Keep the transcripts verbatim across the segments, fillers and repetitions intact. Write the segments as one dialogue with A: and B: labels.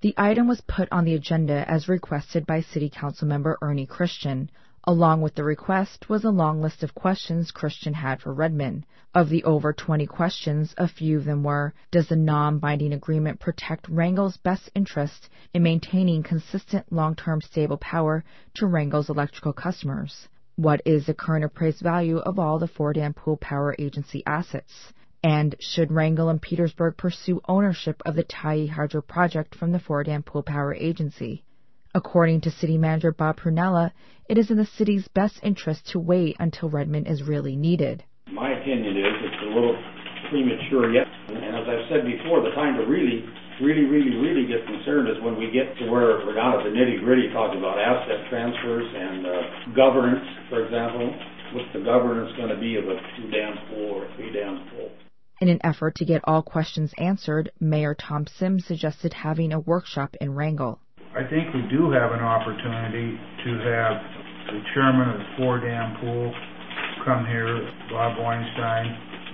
A: The item was put on the agenda as requested by City Council member Ernie Christian. Along with the request was a long list of questions Christian had for Redmond. Of the over twenty questions, a few of them were, does the non-binding agreement protect Wrangell's best interest in maintaining consistent long-term stable power to Wrangell's electrical customers? What is the current appraised value of all the Fore-Dam Pool Power Agency assets? And should Wrangell and Petersburg pursue ownership of the Tyee Hydro project from the Fore-Dam Pool Power Agency? According to City Manager Bob Prunella, it is in the city's best interest to wait until Redmond is really needed.
B: My opinion is it's a little premature yet, and as I've said before, the time to really, really, really, really get concerned is when we get to where we're down at the nitty-gritty talking about asset transfers and uh, governance, for example. What's the governance going to be of a two-dam pool or a three-dam pool?
A: In an effort to get all questions answered, Mayor Tom Sims suggested having a workshop in Wrangell.
C: I think we do have an opportunity to have the chairman of the Fore-Dam Pool come here, Bob Weinstein.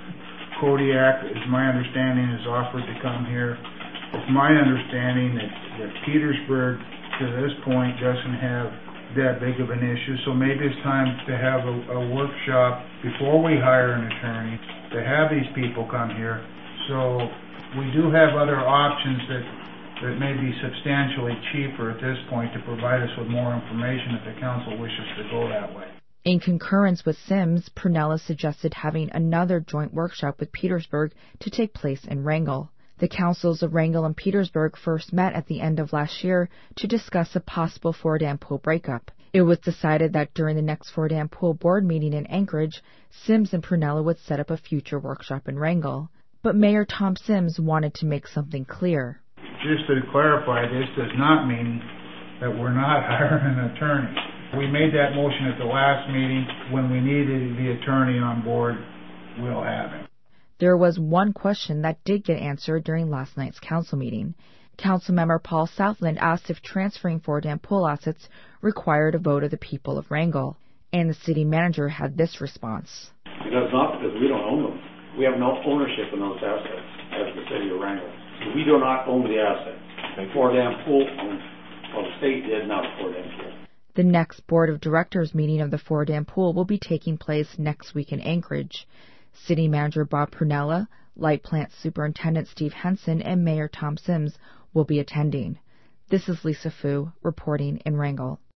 C: Kodiak, is my understanding, has offered to come here. It's my understanding that, that Petersburg, to this point, doesn't have that big of an issue, so maybe it's time to have a, a workshop before we hire an attorney to have these people come here. So we do have other options that that may be substantially cheaper at this point to provide us with more information if the council wishes to go that way.
A: In concurrence with Sims, Prunella suggested having another joint workshop with Petersburg to take place in Wrangell. The councils of Wrangell and Petersburg first met at the end of last year to discuss a possible Fore-Dam Pool breakup. It was decided that during the next Fore-Dam Pool board meeting in Anchorage, Sims and Prunella would set up a future workshop in Wrangell. But Mayor Tom Sims wanted to make something clear.
C: Just to clarify, this does not mean that we're not hiring an attorney. We made that motion at the last meeting. When we needed the attorney on board, we'll have him.
A: There was one question that did get answered during last night's council meeting. Councilmember Paul Southland asked if transferring Fore-Dam Pool assets required a vote of the people of Wrangell, and the city manager had this response.
B: It does not, because we don't own them. We have no ownership in those assets as the city of Wrangell. We do not own the assets. And Fore-Dam Pool owns, well, the state did, not Fore-Dam Pool.
A: The next Board of Directors meeting of the Fore-Dam Pool will be taking place next week in Anchorage. City Manager Bob Prunella, Light Plant Superintendent Steve Henson, and Mayor Tom Sims will be attending. This is Lisa Fu reporting in Wrangell.